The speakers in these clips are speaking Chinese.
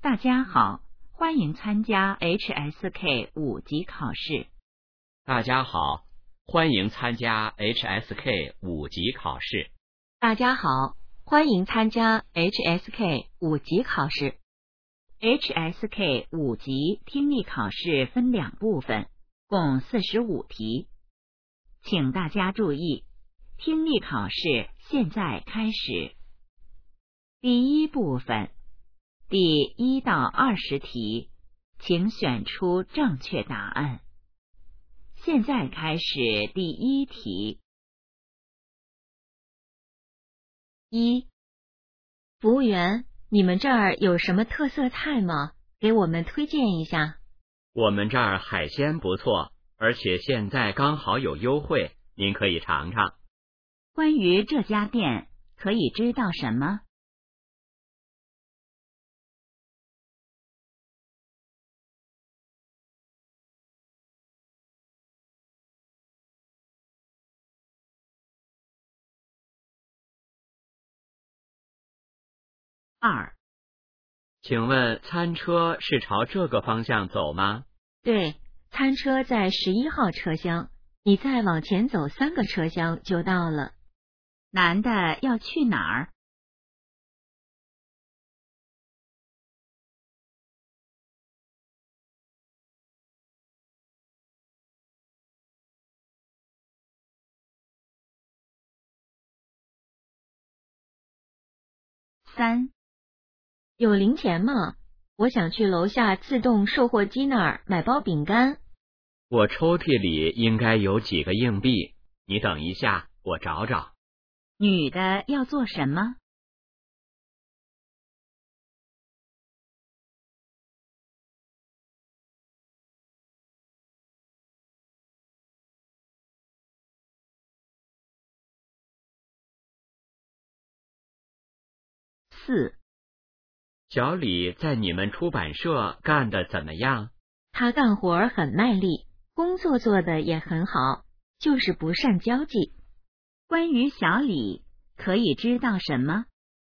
大家好，欢迎参加 HSK 5级考试。 大家好，欢迎参加 HSK 5级考试。 大家好，欢迎参加 HSK 5级考试。 HSK 5级听力考试分两部分，共45题。请大家注意，听力考试现在开始。第一部分，第1到20题，请选出正确答案。现在开始第1题。 1. 服务员，你们这儿有什么特色菜吗？给我们推荐一下。 我们这儿海鲜不错，而且现在刚好有优惠，您可以尝尝。 关于这家店，可以知道什么？2. 请问餐车是朝这个方向走吗？ 对，餐车在11号车厢，你再往前走3个车厢就到了。 男的要去哪儿？3. 有零钱吗？我想去楼下自动售货机那儿买包饼干。 我抽屉里应该有几个硬币，你等一下，我找找。 女的要做什么？4. 小李在你们出版社干得怎么样？ 他干活很卖力，工作做得也很好，就是不善交际。 关于小李，可以知道什么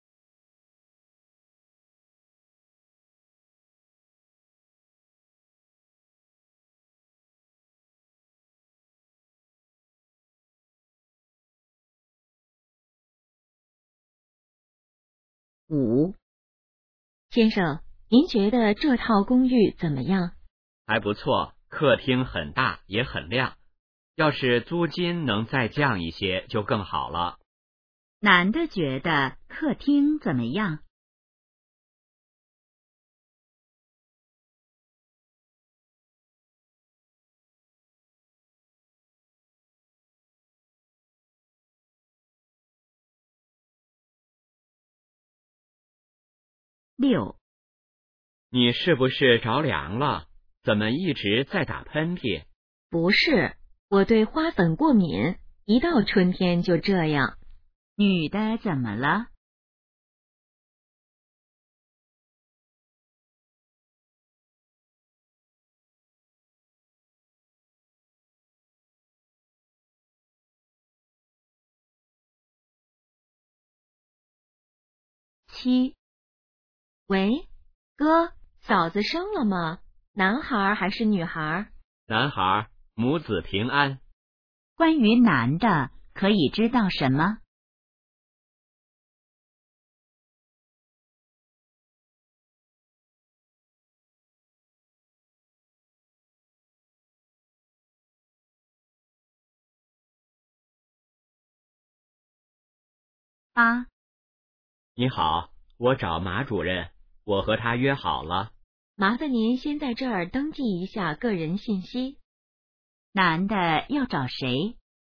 ？5. 先生，您觉得这套公寓怎么样？ 还不错，客厅很大也很亮，要是租金能再降一些就更好了。 男的觉得客厅怎么样？6. 你是不是着凉了？怎么一直在打喷嚏？ 不是，我对花粉过敏，一到春天就这样。 女的怎么了？7. 喂，哥，嫂子生了吗？男孩还是女孩？ 男孩，母子平安。 关于男的，可以知道什么？8. 你好，我找马主任，我和他约好了。 麻烦您先在这儿登记一下个人信息。 男的要找谁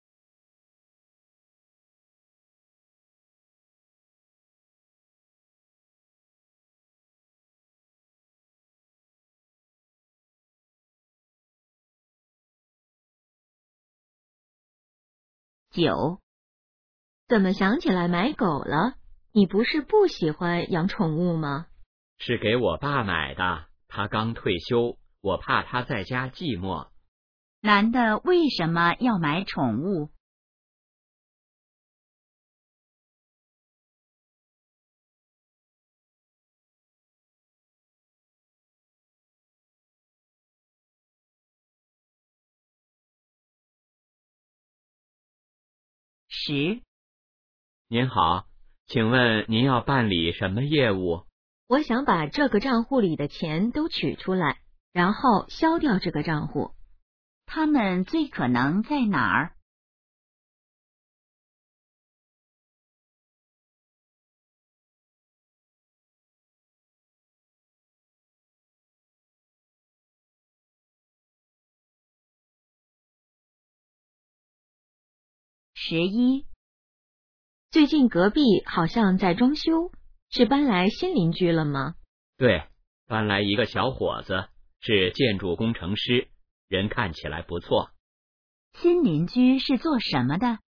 ？9. 怎么想起来买狗了？你不是不喜欢养宠物吗？ 是给我爸买的，他刚退休，我怕他在家寂寞。 男的为什么要买宠物 10。 您好，请问您要办理什么业务？ 我想把这个账户里的钱都取出来，然后消掉这个账户。 他们最可能在哪儿？11。 最近隔壁好像在装修，是搬来新邻居了吗？ 对，搬来一个小伙子，是建筑工程师，人看起来不错。 新邻居是做什么的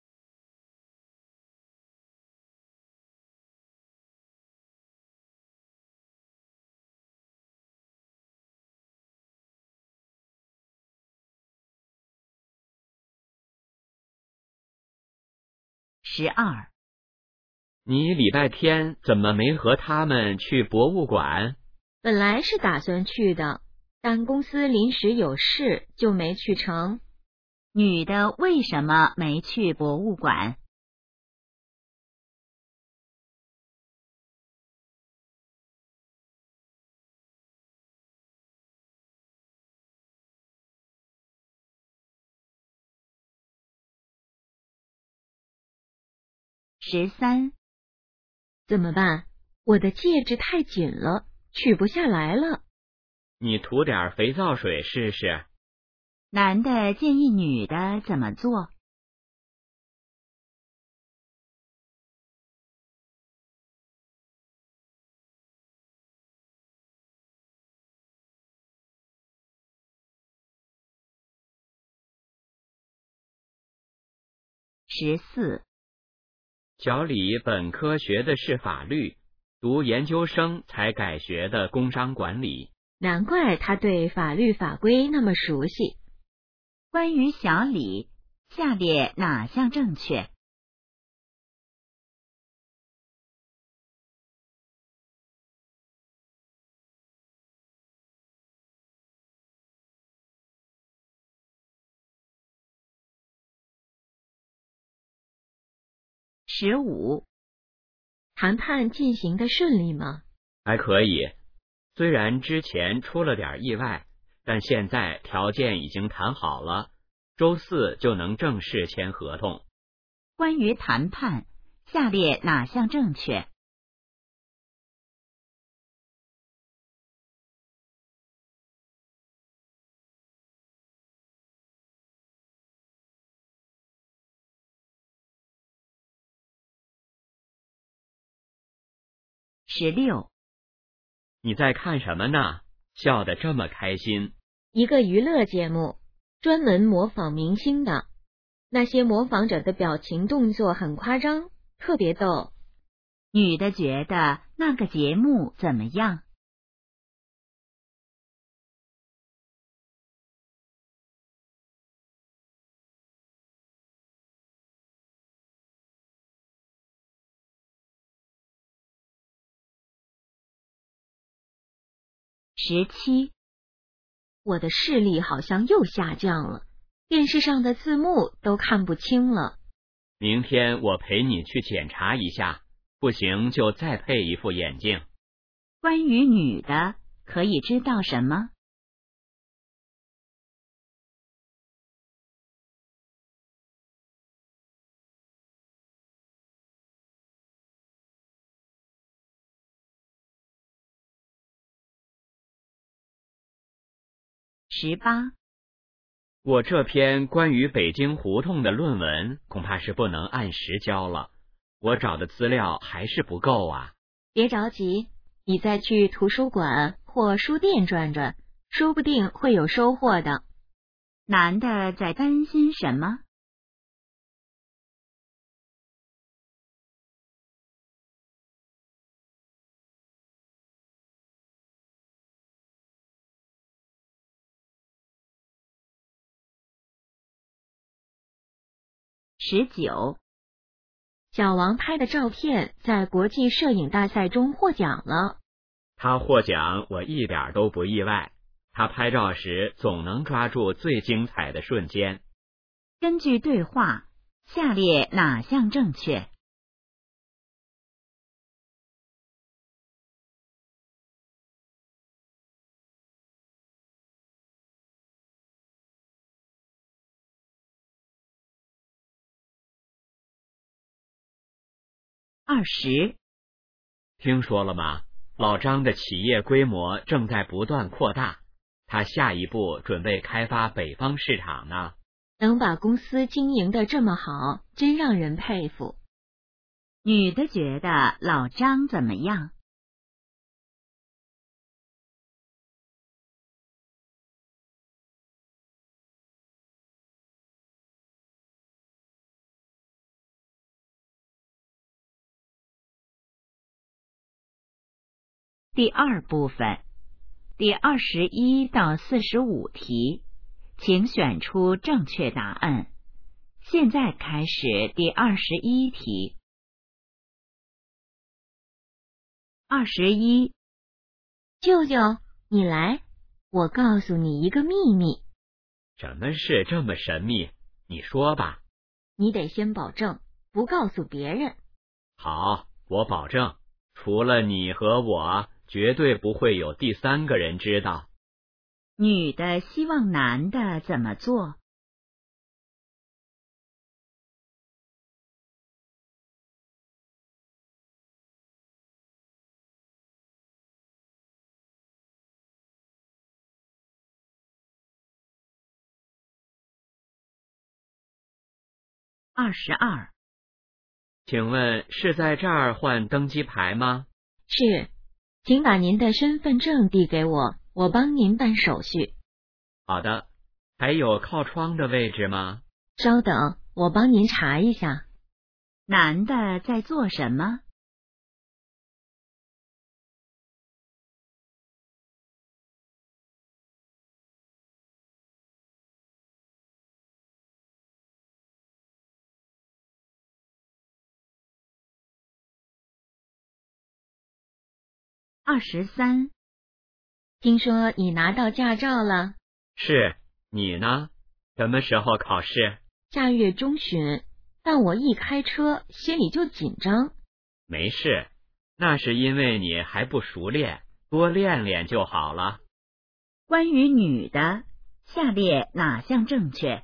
？12。 你礼拜天怎么没和他们去博物馆？ 本来是打算去的，但公司临时有事，就没去成。 女的为什么没去博物馆？13。 怎么办？我的戒指太紧了，取不下来了。 你涂点肥皂水试试。 男的建议女的怎么做？14。 小李本科学的是法律，读研究生才改学的工商管理。 难怪他对法律法规那么熟悉。 关于小李，下列哪项正确？15。 谈判进行的顺利吗？ 还可以，虽然之前出了点意外，但现在条件已经谈好了，周4就能正式签合同。 关于谈判，下列哪项正确？16。 你在看什么呢？笑得这么开心。 一个娱乐节目，专门模仿明星的。那些模仿者的表情动作很夸张，特别逗。 女的觉得那个节目怎么样？17。 我的视力好像又下降了，电视上的字幕都看不清了。 明天我陪你去检查一下，不行就再配一副眼镜。 关于女的，可以知道什么？18。 我这篇关于北京胡同的论文恐怕是不能按时交了，我找的资料还是不够啊。 别着急，你再去图书馆或书店转转，说不定会有收获的。 男的在担心什么？19。 小王拍的照片在国际摄影大赛中获奖了。 他获奖我一点都不意外，他拍照时总能抓住最精彩的瞬间。 根据对话， 下列哪项正确？20。 听说了吗？老张的企业规模正在不断扩大，他下一步准备开发北方市场呢。 能把公司经营得这么好，真让人佩服。 女的觉得老张怎么样？第二部分，第21到45题，请选出正确答案。现在开始第21题。21， 舅舅，你来，我告诉你一个秘密。 什么事这么神秘？你说吧。 你得先保证不告诉别人。 好，我保证，除了你和我，绝对不会有第三个人知道。 女的希望男的怎么做？22， 请问是在这儿换登机牌吗？ 是，请把您的身份证递给我，我帮您办手续。 好的，还有靠窗的位置吗？ 稍等，我帮您查一下。 男的在做什么？23， 听说你拿到驾照了？ 是，你呢？什么时候考试？ 下月中旬，但我一开车心里就紧张。 没事，那是因为你还不熟练，多练练就好了。 关于女的，下列哪项正确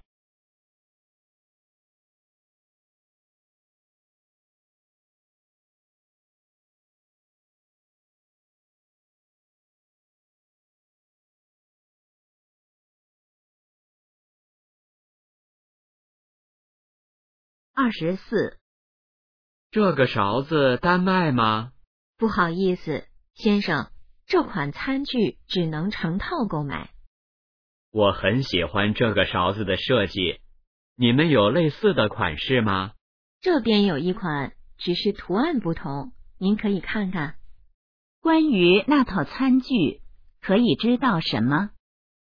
？24， 这个勺子单卖吗？ 不好意思，先生，这款餐具只能成套购买。 我很喜欢这个勺子的设计，你们有类似的款式吗？ 这边有一款，只是图案不同，您可以看看。 关于那套餐具，可以知道什么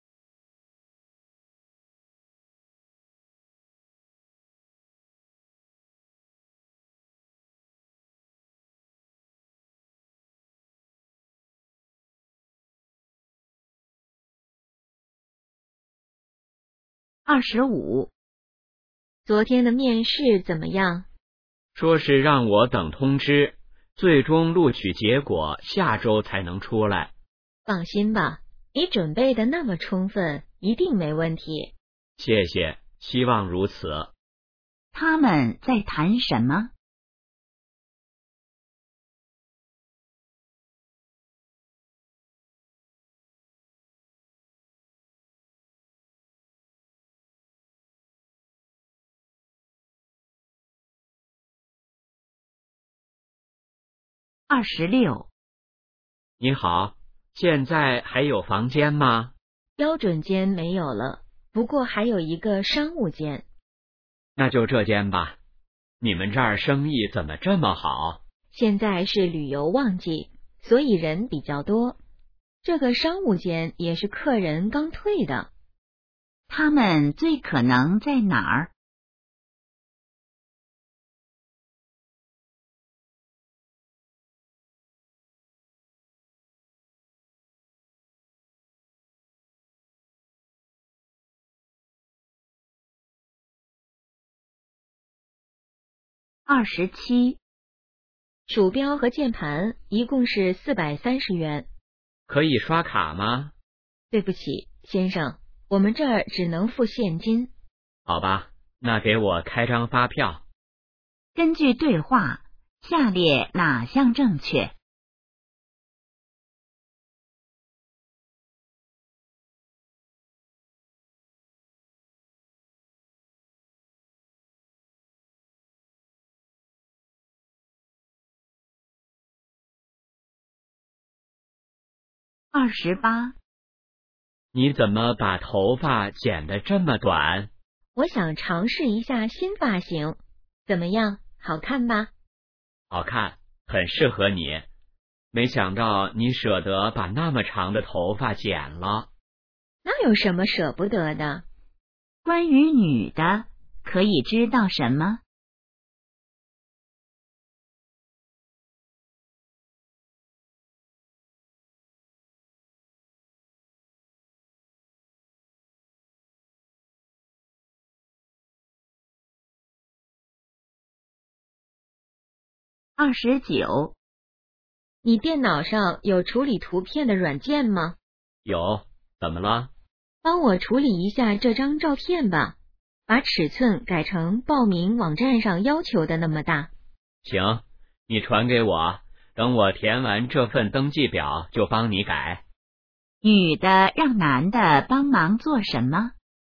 ？25， 昨天的面试怎么样？ 说是让我等通知，最终录取结果下周才能出来。 放心吧，你准备的那么充分，一定没问题。 谢谢，希望如此。 他们在谈什么？26， 你好，现在还有房间吗？ 标准间没有了，不过还有一个商务间。 那就这间吧。你们这儿生意怎么这么好？ 现在是旅游旺季，所以人比较多。这个商务间也是客人刚退的。 他们最可能在哪儿？ 27， 鼠标和键盘一共是430元。 可以刷卡吗？ 对不起，先生，我们这儿只能付现金。 好吧，那给我开张发票。 根据对话，下列哪项正确？28， 你怎么把头发剪得这么短？ 我想尝试一下新发型，怎么样？好看吧？ 好看，很适合你。没想到你舍得把那么长的头发剪了。 那有什么舍不得的？ 关于女的，可以知道什么？29， 你电脑上有处理图片的软件吗？ 有，怎么了？ 帮我处理一下这张照片吧，把尺寸改成报名网站上要求的那么大。 行，你传给我，等我填完这份登记表就帮你改。 女的让男的帮忙做什么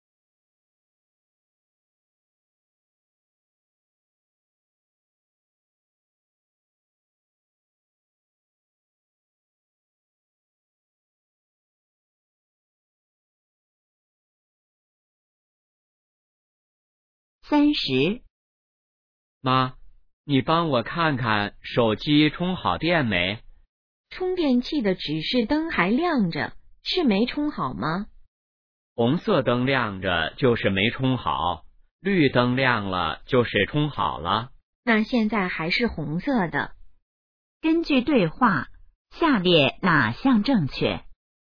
？30， 妈，你帮我看看手机充好电没？ 充电器的指示灯还亮着，是没充好吗？ 红色灯亮着就是没充好，绿灯亮了就是充好了。 那现在还是红色的。 根据对话，下列哪项正确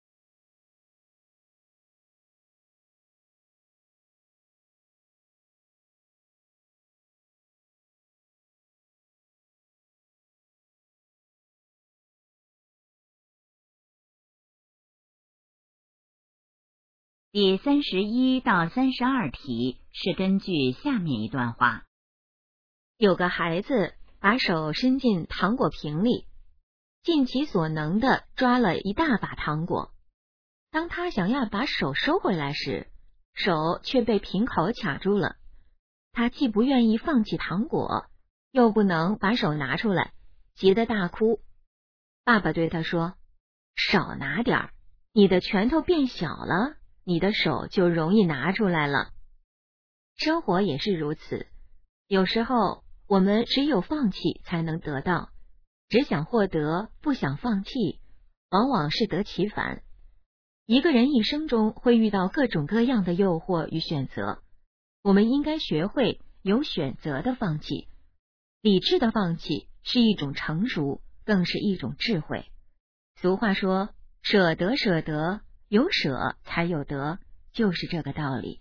第31到32题是根据下面一段话。 有个孩子把手伸进糖果瓶里，尽其所能地抓了一大把糖果。当他想要把手收回来时，手却被瓶口卡住了。他既不愿意放弃糖果，又不能把手拿出来，急得大哭。爸爸对他说：“少拿点儿，你的拳头变小了，你的手就容易拿出来了。”生活也是如此，有时候我们只有放弃才能得到，只想获得，不想放弃，往往适得其反。一个人一生中会遇到各种各样的诱惑与选择，我们应该学会有选择的放弃。理智的放弃是一种成熟，更是一种智慧。俗话说，舍得舍得，有舍才有得，就是这个道理。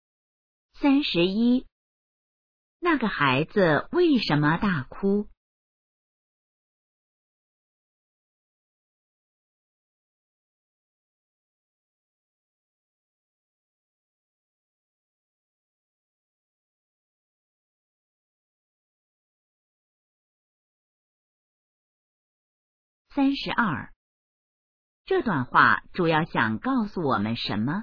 31，那个孩子为什么大哭？32，这段话主要想告诉我们什么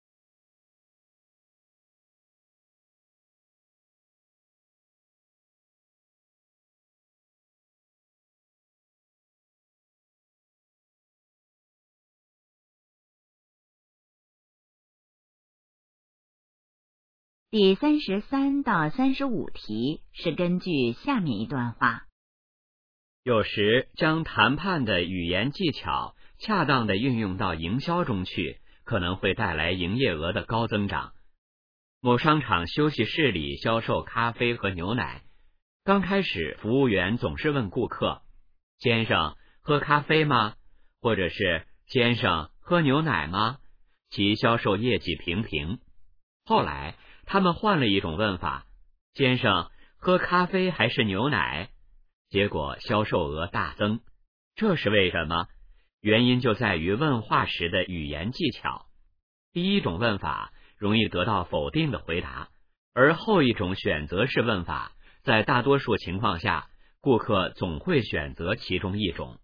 第33到35题是根据下面一段话。 有时将谈判的语言技巧恰当地运用到营销中去，可能会带来营业额的高增长。某商场休息室里销售咖啡和牛奶，刚开始服务员总是问顾客：“先生，喝咖啡吗？”或者是“先生，喝牛奶吗？”其销售业绩平平。后来他们换了一种问法：“先生， 喝咖啡还是牛奶？结果销售额大增。这是为什么？原因就在于问话时的语言技巧。第一种问法容易得到否定的回答，而后一种选择式问法，在大多数情况下，顾客总会选择其中一种。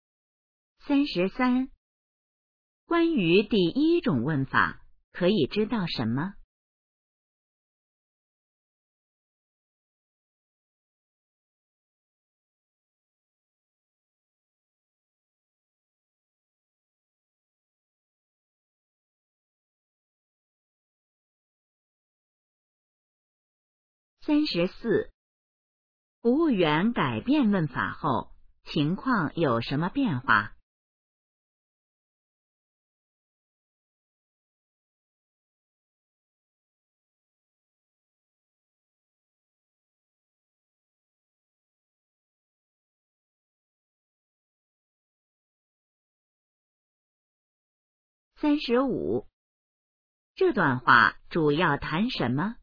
33. 关于第一种问法，可以知道什么？34. 服务员改变问法后，情况有什么变化？35. 这段话主要谈什么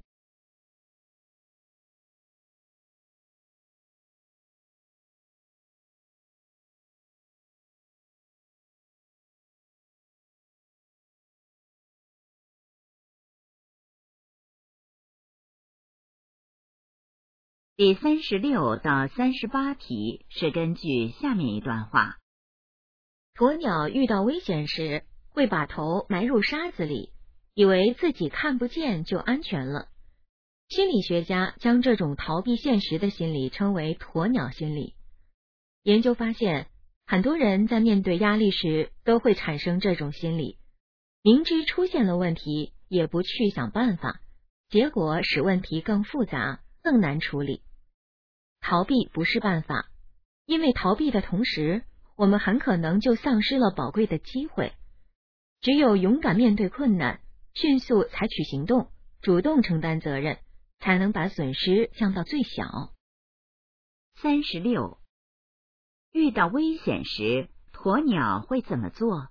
？第36到38题是根据下面一段话。 鸵鸟遇到危险时，会把头埋入沙子里，以为自己看不见就安全了。心理学家将这种逃避现实的心理称为鸵鸟心理。研究发现，很多人在面对压力时都会产生这种心理，明知出现了问题，也不去想办法，结果使问题更复杂，更难处理。逃避不是办法，因为逃避的同时，我们很可能就丧失了宝贵的机会。只有勇敢面对困难，迅速采取行动，主动承担责任，才能把损失降到最小。 36. 遇到危险时，鸵鸟会怎么做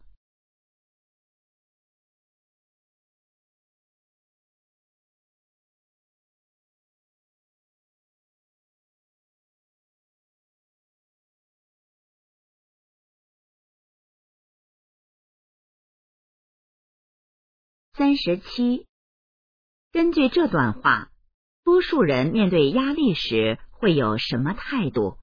？37. 根据这段话，多数人面对压力时会有什么态度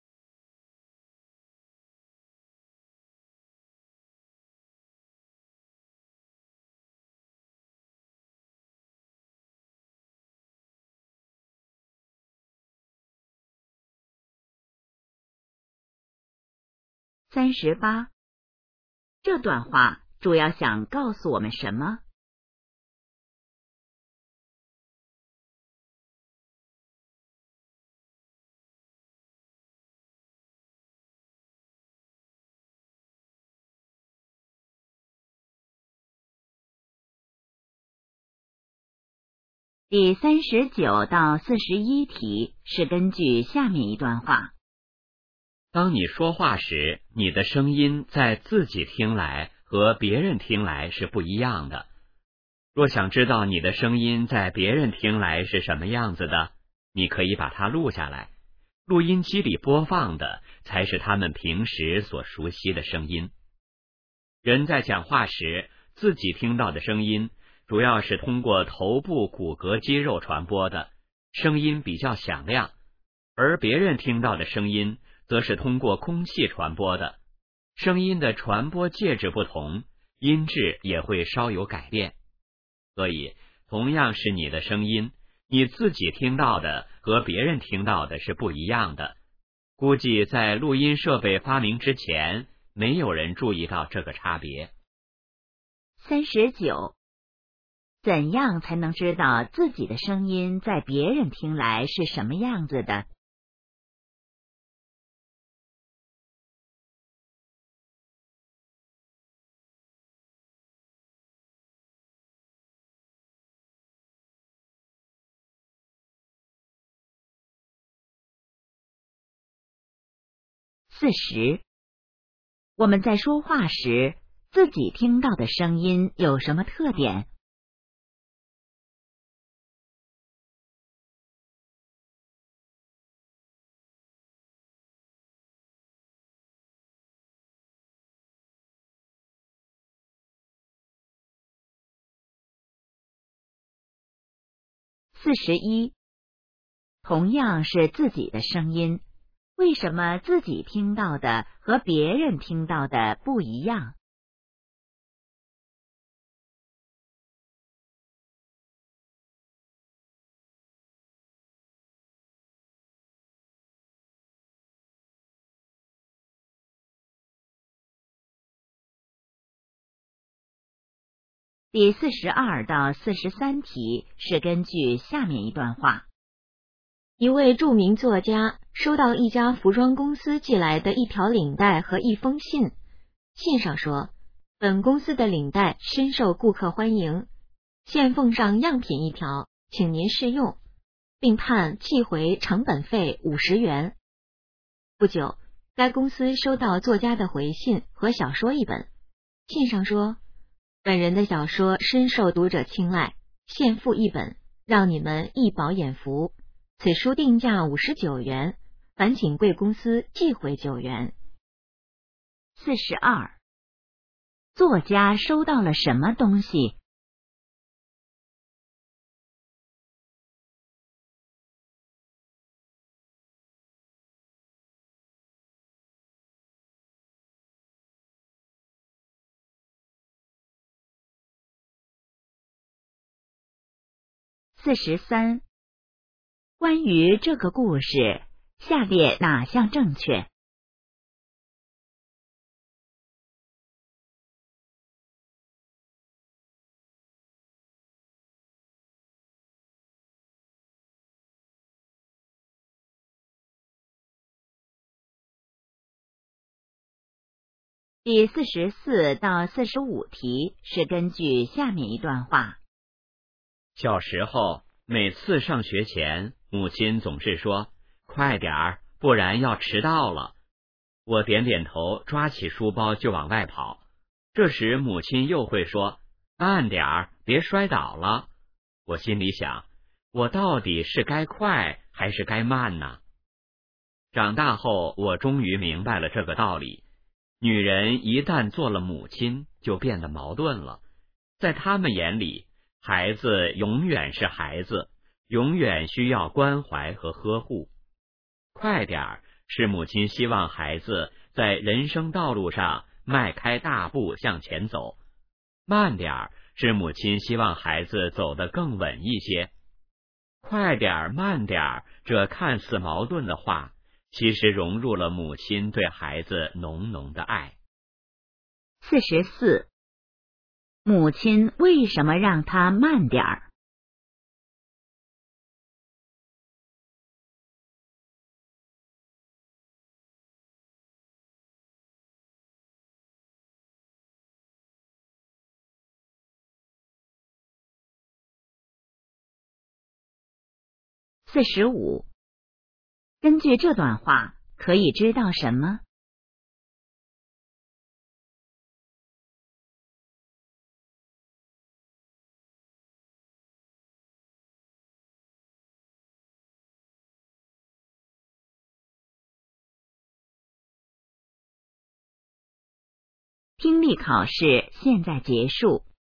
？38. 这段话主要想告诉我们什么第39到41题是根据下面一段话。 当你说话时，你的声音在自己听来和别人听来是不一样的。若想知道你的声音在别人听来是什么样子的，你可以把它录下来。录音机里播放的才是他们平时所熟悉的声音。人在讲话时，自己听到的声音主要是通过头部骨骼肌肉传播的，声音比较响亮，而别人听到的声音则是通过空气传播的，声音的传播介质不同，音质也会稍有改变。所以，同样是你的声音，你自己听到的和别人听到的是不一样的。估计在录音设备发明之前，没有人注意到这个差别。 39. 怎样才能知道自己的声音在别人听来是什么样子的？40. 我们在说话时，自己听到的声音有什么特点？ 41，同样是自己的声音，为什么自己听到的和别人听到的不一样？第42到43题是根据下面一段话。 一位著名作家收到一家服装公司寄来的一条领带和一封信，信上说，本公司的领带深受顾客欢迎，现奉上样品一条，请您试用，并判寄回成本费50元。不久，该公司收到作家的回信和小说一本，信上说，本人的小说深受读者青睐，现付一本，让你们一饱眼福。此书定价59元，烦请贵公司寄回9元。 42，作家收到了什么东西？43，关于这个故事，下列哪项正确第44到45题是根据下面一段话。 小时候，每次上学前，母亲总是说：“快点儿，不然要迟到了。”我点点头，抓起书包就往外跑。这时母亲又会说：“慢点儿，别摔倒了。”我心里想，我到底是该快还是该慢呢？长大后，我终于明白了这个道理。女人一旦做了母亲，就变得矛盾了。在他们眼里，孩子永远是孩子，永远需要关怀和呵护。快点儿是母亲希望孩子在人生道路上迈开大步向前走，慢点儿是母亲希望孩子走得更稳一些。快点儿慢点儿，这看似矛盾的话，其实融入了母亲对孩子浓浓的爱。 44，母亲为什么让他慢点儿？45，根据这段话，可以知道什么听力考试现在结束。